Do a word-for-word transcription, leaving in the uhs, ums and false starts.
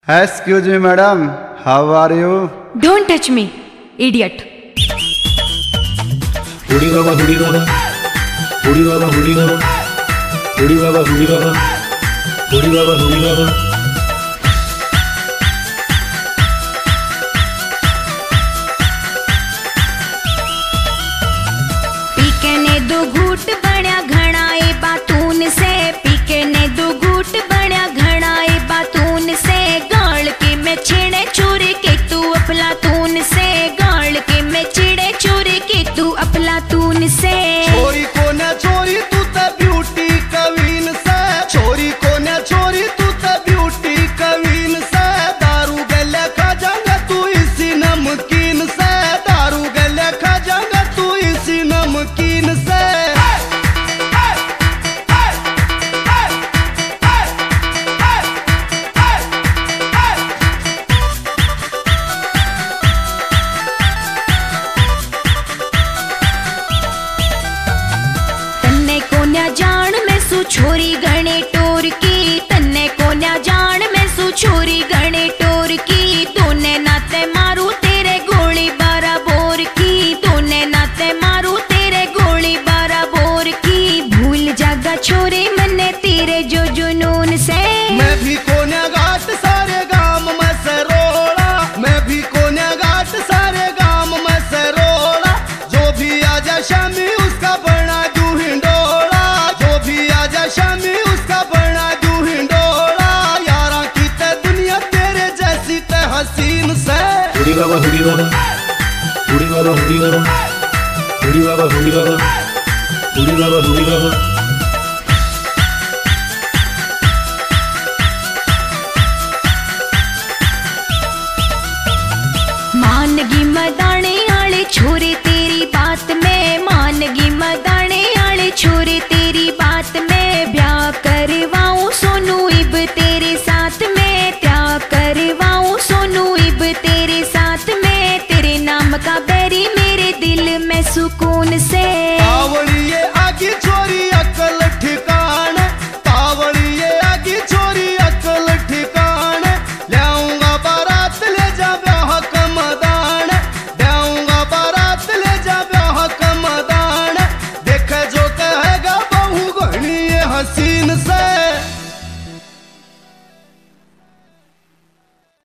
Excuse me, madam. How are you? Don't touch me, idiot. Hoodie Baba hoodie Baba hoodie Baba hoodie Baba hoodie Baba hoodie Baba hoodie Baba hoodie Baba पीके ने दो घूट बण्या घणा ए बातून से पीके ने दो घूट बण्या घणा ए बातून से गाल के मैं छेड़े चोरी के तू अफलातून से गाल के मैं छेड़े चोरी के तू अफलातून से छोरी को न छोरी तू त ब्यूटी कवीन से छोरी को न छोरी तू त ब्यूटी कवीन से दारू गले खा जाएगा तू इसी नमकीन से दारू गले खा जाएगा तू इसी नमकीन से जान में सु छोरी गणे टोर की तन्ने को न्या जान में सु छोरी गणे टोर की तूने नाते मारू तेरे गोली बारा बोर की तूने नाते मारू तेरे गोली बारा बोर की भूल जागा छोरे मन्ने तेरे जो जुनून से मैं भी कोन्या घाट सारे गांव में से रोड़ा मैं भी कोन्या घाट सारे गांव में से रोड़ा जो भी आजा शामी उसका बना दू हिंडोला शामी उसका बना दू हिंडोला यारा की ते दुनिया तेरे जैसी ते हसीन से hoodie Baba hoodie Baba hoodie Baba hoodie Baba hoodie Baba hoodie Baba hoodie Baba hoodie बाबा